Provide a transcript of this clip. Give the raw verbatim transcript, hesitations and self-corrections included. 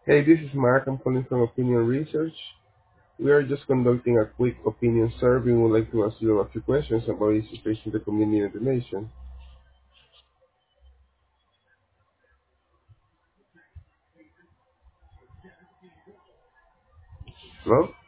Hey, this is Mark. I'm calling from Opinion Research. We are just conducting a quick opinion survey. We would like to ask you a few questions about issues facing the community and the nation. Hello?